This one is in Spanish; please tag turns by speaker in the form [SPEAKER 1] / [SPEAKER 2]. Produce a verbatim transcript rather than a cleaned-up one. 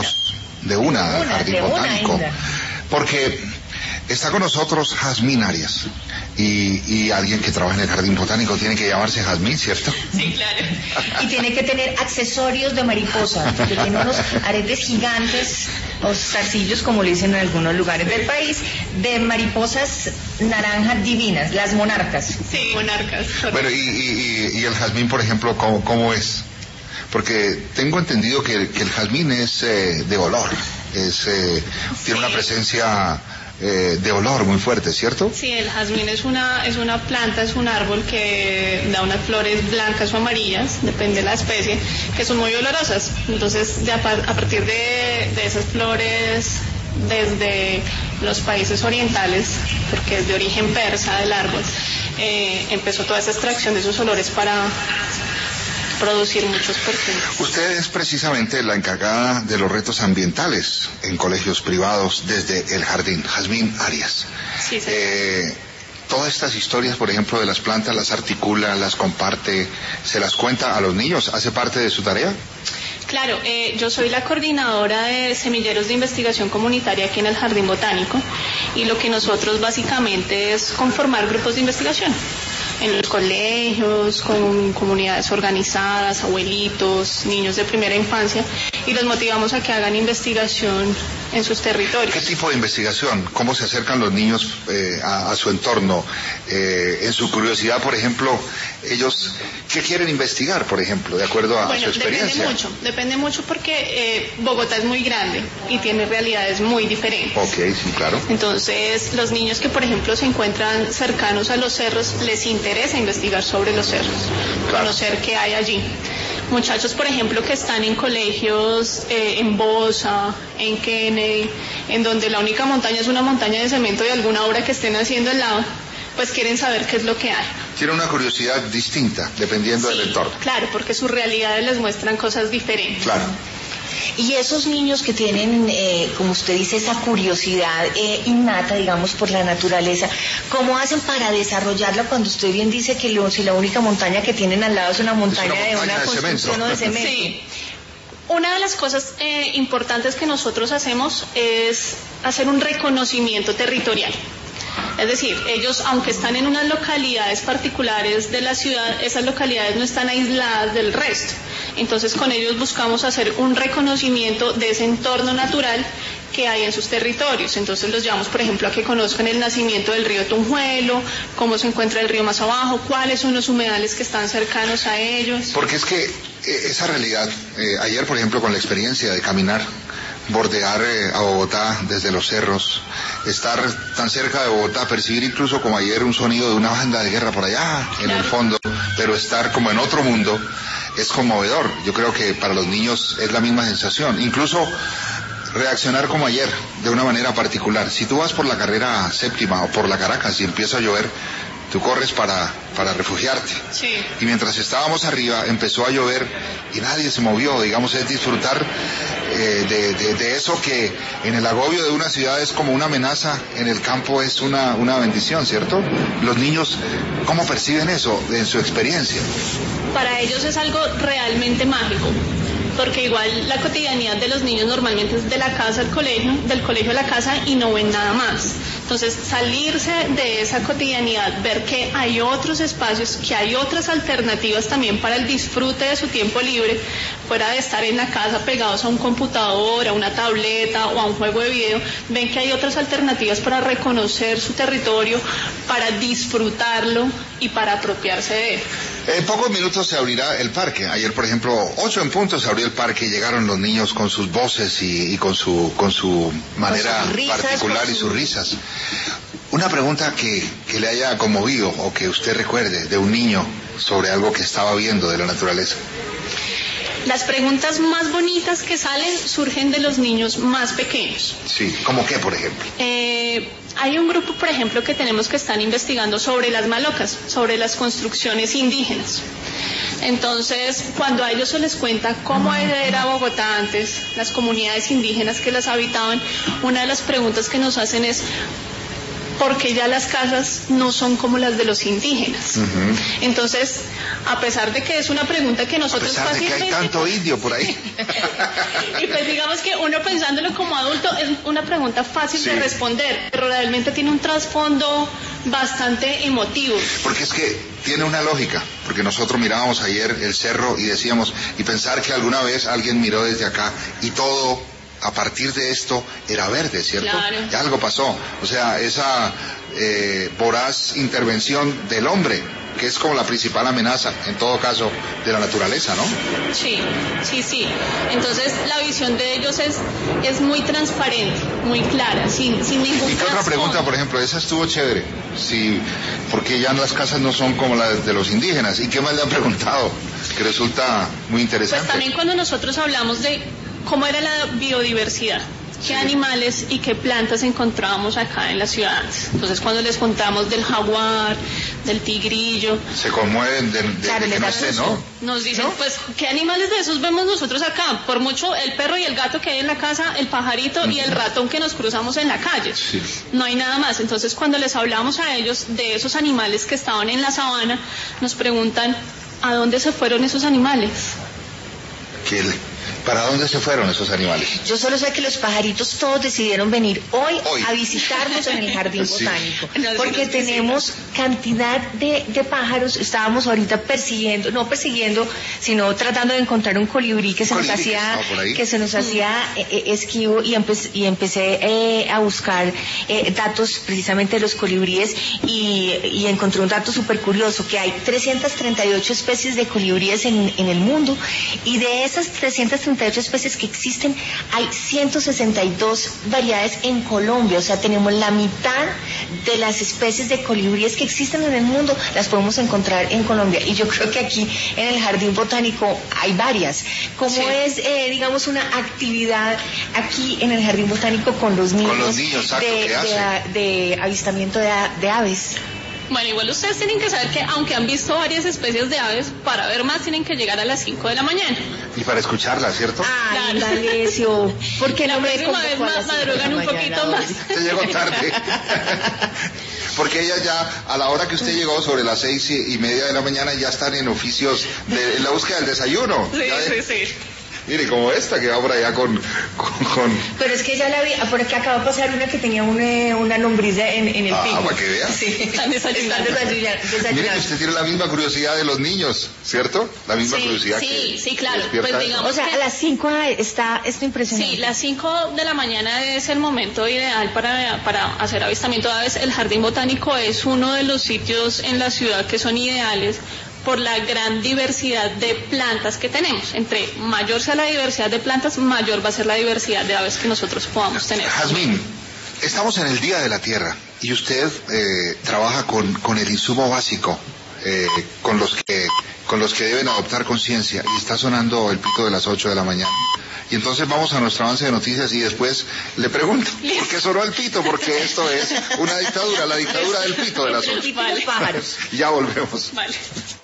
[SPEAKER 1] Vámonos de una al Jardín
[SPEAKER 2] de
[SPEAKER 1] Botánico,
[SPEAKER 2] una,
[SPEAKER 1] porque está con nosotros Jazmín Arias. Y, y alguien que trabaja en el Jardín Botánico tiene que llamarse Jazmín, ¿cierto?
[SPEAKER 3] Sí, claro.
[SPEAKER 2] Y tiene que tener accesorios de mariposa, porque tiene unos aretes gigantes, o zarcillos, como le dicen en algunos lugares del país, de mariposas naranjas divinas, las monarcas.
[SPEAKER 3] Sí, monarcas.
[SPEAKER 1] Bueno, y, y, y el jazmín, por ejemplo, ¿cómo, cómo es? Porque tengo entendido que, que el jazmín es eh, de olor, es, eh, tiene
[SPEAKER 3] Sí.
[SPEAKER 1] una presencia eh, de olor muy fuerte, ¿cierto?
[SPEAKER 3] Sí, el jazmín es una, es una planta, es un árbol que da unas flores blancas o amarillas, depende de la especie, que son muy olorosas. Entonces, de a, a partir de, de esas flores, desde los países orientales, porque es de origen persa del árbol, eh, empezó toda esa extracción de esos olores para producir muchos perfumes.
[SPEAKER 1] Usted es precisamente la encargada de los retos ambientales en colegios privados desde el jardín, Jazmín Arias.
[SPEAKER 3] Sí, sí.
[SPEAKER 1] Eh, todas estas historias, por ejemplo, de las plantas, las articula, las comparte, se las cuenta a los niños, ¿hace parte de su tarea?
[SPEAKER 3] Claro, eh, yo soy la coordinadora de semilleros de investigación comunitaria aquí en el Jardín Botánico, y lo que nosotros básicamente es conformar grupos de investigación en los colegios, con comunidades organizadas, abuelitos, niños de primera infancia, y los motivamos a que hagan investigación en sus territorios.
[SPEAKER 1] ¿Qué tipo de investigación? ¿Cómo se acercan los niños eh, a, a su entorno? Eh, en su curiosidad, por ejemplo, ellos, ¿qué quieren investigar, por ejemplo, de acuerdo a,
[SPEAKER 3] bueno,
[SPEAKER 1] a su experiencia?
[SPEAKER 3] Depende mucho, depende mucho porque eh, Bogotá es muy grande y tiene realidades muy diferentes.
[SPEAKER 1] Ok, sí, claro.
[SPEAKER 3] Entonces, los niños que, por ejemplo, se encuentran cercanos a los cerros, les interesa investigar sobre los cerros,
[SPEAKER 1] Claro.
[SPEAKER 3] conocer qué hay allí. Muchachos, por ejemplo, que están en colegios eh, en Bosa, en Kennedy, en donde la única montaña es una montaña de cemento de alguna obra que estén haciendo al lado, pues quieren saber qué es lo que hay.
[SPEAKER 1] Tiene una curiosidad distinta, dependiendo
[SPEAKER 3] Sí,
[SPEAKER 1] del entorno.
[SPEAKER 3] claro, porque sus realidades les muestran cosas diferentes.
[SPEAKER 1] Claro.
[SPEAKER 2] Y esos niños que tienen, eh, como usted dice, esa curiosidad eh, innata, digamos, por la naturaleza, ¿cómo hacen para desarrollarla cuando usted bien dice que lo, si la única montaña que tienen al lado es una montaña,
[SPEAKER 1] Es una montaña
[SPEAKER 2] de una
[SPEAKER 1] de
[SPEAKER 2] construcción
[SPEAKER 1] cemento?
[SPEAKER 2] o de cemento?
[SPEAKER 3] Sí. Una de las cosas eh, importantes que nosotros hacemos es hacer un reconocimiento territorial. Es decir, ellos, aunque están en unas localidades particulares de la ciudad, esas localidades no están aisladas del resto. Entonces, con ellos buscamos hacer un reconocimiento de ese entorno natural que hay en sus territorios. Entonces los llevamos, por ejemplo, a que conozcan el nacimiento del río Tunjuelo, cómo se encuentra el río más abajo, cuáles son los humedales que están cercanos a ellos.
[SPEAKER 1] Porque es que eh, esa realidad, eh, ayer, por ejemplo, con la experiencia de caminar, bordear eh, a Bogotá desde los cerros, estar tan cerca de Bogotá, percibir incluso como ayer un sonido de una banda de guerra por allá en
[SPEAKER 3] Claro.
[SPEAKER 1] el fondo, pero estar como en otro mundo, es conmovedor. Yo creo que para los niños es la misma sensación. Incluso reaccionar como ayer, de una manera particular. Si tú vas por la carrera séptima o por la Caracas y empieza a llover, tú corres para, para refugiarte.
[SPEAKER 3] Sí.
[SPEAKER 1] Y mientras estábamos arriba empezó a llover y nadie se movió, digamos, es disfrutar eh, de, de, de eso que en el agobio de una ciudad es como una amenaza, en el campo es una, una bendición, ¿cierto? Los niños, ¿cómo perciben eso en su experiencia?
[SPEAKER 3] Para ellos es algo realmente mágico, porque igual la cotidianidad de los niños normalmente es de la casa al colegio, del colegio a la casa, y no ven nada más. Entonces, salirse de esa cotidianidad, ver que hay otros espacios, que hay otras alternativas también para el disfrute de su tiempo libre, fuera de estar en la casa pegados a un computador, a una tableta o a un juego de video, ven que hay otras alternativas para reconocer su territorio, para disfrutarlo y para apropiarse de él.
[SPEAKER 1] En pocos minutos se abrirá el parque. Ayer, por ejemplo, ocho en punto se abrió el parque y llegaron los niños con sus voces y, y con su con su manera
[SPEAKER 2] Con sus risas,
[SPEAKER 1] particular
[SPEAKER 2] con
[SPEAKER 1] y
[SPEAKER 2] su-
[SPEAKER 1] sus risas. Una pregunta que, que le haya conmovido o que usted recuerde de un niño sobre algo que estaba viendo de la naturaleza.
[SPEAKER 3] Las preguntas más bonitas que salen surgen de los niños más pequeños.
[SPEAKER 1] Sí, ¿cómo qué, por ejemplo?
[SPEAKER 3] Eh, hay un grupo, por ejemplo, que tenemos que están investigando sobre las malocas, sobre las construcciones indígenas. Entonces, cuando a ellos se les cuenta cómo era Bogotá antes, las comunidades indígenas que las habitaban, una de las preguntas que nos hacen es: porque ya las casas no son como las de los indígenas. Uh-huh. Entonces, a pesar de que es una pregunta que nosotros
[SPEAKER 1] a pesar de que hay tanto indio por ahí.
[SPEAKER 3] Y pues digamos que uno pensándolo como adulto es una pregunta fácil sí. de responder, pero realmente tiene un trasfondo bastante emotivo.
[SPEAKER 1] Porque es que tiene una lógica, porque nosotros mirábamos ayer el cerro y decíamos, y pensar que alguna vez alguien miró desde acá y todo a partir de esto era verde, ¿cierto?
[SPEAKER 3] Claro.
[SPEAKER 1] Ya algo pasó, o sea, esa eh, voraz intervención del hombre, que es como la principal amenaza, en todo caso, de la naturaleza, ¿no?
[SPEAKER 3] Sí, sí, sí. Entonces, la visión de ellos es, es muy transparente, muy clara, sin, sin ningún
[SPEAKER 1] ¿Y qué otra pregunta, por ejemplo? Esa estuvo chévere. Sí, porque ya las casas no son como las de los indígenas. ¿Y qué más le han preguntado? Que resulta muy interesante.
[SPEAKER 3] Pues también cuando nosotros hablamos de cómo era la biodiversidad, qué sí. animales y qué plantas encontrábamos acá en las ciudades. Entonces cuando les contamos del jaguar, del tigrillo,
[SPEAKER 1] se conmueven de, de,
[SPEAKER 3] claro,
[SPEAKER 1] de que no esté, ¿no?
[SPEAKER 3] Nos dicen,
[SPEAKER 1] ¿no?
[SPEAKER 3] pues, ¿qué animales de esos vemos nosotros acá? Por mucho el perro y el gato que hay en la casa, el pajarito uh-huh. y el ratón que nos cruzamos en la calle.
[SPEAKER 1] Sí.
[SPEAKER 3] No hay nada más. Entonces cuando les hablamos a ellos de esos animales que estaban en la sabana, nos preguntan, ¿a dónde se fueron esos animales?
[SPEAKER 1] ¿Qué le... ¿Para dónde se fueron esos animales?
[SPEAKER 2] Yo solo sé que los pajaritos todos decidieron venir hoy, hoy. a visitarnos en el jardín sí. botánico, porque tenemos cantidad de, de pájaros. Estábamos ahorita persiguiendo, no persiguiendo, sino tratando de encontrar un colibrí que se
[SPEAKER 1] colibrí
[SPEAKER 2] nos hacía,
[SPEAKER 1] que,
[SPEAKER 2] que se nos hacía eh, esquivo y, empe y empecé eh, a buscar eh, datos precisamente de los colibríes y, y encontré un dato súper curioso, que hay trescientas treinta y ocho especies de colibríes en, en el mundo, y de esas trescientas treinta y ocho especies que existen, hay ciento sesenta y dos variedades en Colombia. O sea, tenemos la mitad de las especies de colibríes que existen en el mundo, las podemos encontrar en Colombia. Y yo creo que aquí en el Jardín Botánico hay varias. ¿Cómo sí. es, eh, digamos, una actividad aquí en el Jardín Botánico con los niños,
[SPEAKER 1] con los niños exacto,
[SPEAKER 2] de,
[SPEAKER 1] ¿qué hace?
[SPEAKER 2] de, de avistamiento de, de aves?
[SPEAKER 3] Bueno, igual ustedes tienen que saber que aunque han visto varias especies de aves, para ver más tienen que llegar a las cinco de la mañana.
[SPEAKER 1] Y para escucharlas, ¿cierto?
[SPEAKER 2] Ay, claro. D'Alessio, porque
[SPEAKER 3] la
[SPEAKER 2] no
[SPEAKER 3] próxima vez más madrugan un poquito más.
[SPEAKER 1] Usted llegó tarde. Porque ellas ya, a la hora que usted llegó, sobre las seis y media de la mañana, ya están en oficios de en la búsqueda del desayuno.
[SPEAKER 3] Sí,
[SPEAKER 1] ya
[SPEAKER 3] sí,
[SPEAKER 1] de...
[SPEAKER 3] sí.
[SPEAKER 1] Mire, como esta que va por allá con... con, con...
[SPEAKER 2] Pero es que ya la vi, por aquí acaba de pasar una que tenía una, una lombriz en, en el
[SPEAKER 1] ah,
[SPEAKER 2] pico.
[SPEAKER 1] Ah, para que vea.
[SPEAKER 2] Sí, están desayunando.
[SPEAKER 1] Mire que usted tiene la misma curiosidad de los niños, ¿cierto? La misma
[SPEAKER 3] sí,
[SPEAKER 1] curiosidad
[SPEAKER 3] sí,
[SPEAKER 1] que...
[SPEAKER 3] Sí, claro. Pues digamos
[SPEAKER 2] o sea,
[SPEAKER 3] que...
[SPEAKER 2] a las cinco está esto impresionante.
[SPEAKER 3] Sí, las cinco de la mañana es el momento ideal para, para hacer avistamiento de aves. El Jardín Botánico es uno de los sitios en la ciudad que son ideales por la gran diversidad de plantas que tenemos. Entre mayor sea la diversidad de plantas, mayor va a ser la diversidad de aves que nosotros podamos tener.
[SPEAKER 1] Jazmín, estamos en el Día de la Tierra y usted eh, trabaja con, con el insumo básico, eh, con los que con los que deben adoptar conciencia, y está sonando el pito de las ocho de la mañana. Y entonces vamos a nuestro avance de noticias y después le pregunto, ¿por qué sonó el pito? Porque esto es una dictadura, la dictadura del pito de las ocho.
[SPEAKER 3] Vale.
[SPEAKER 1] Ya volvemos.
[SPEAKER 3] Vale.